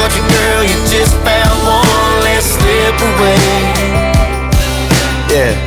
country girl, you just found one less slip away. Yeah.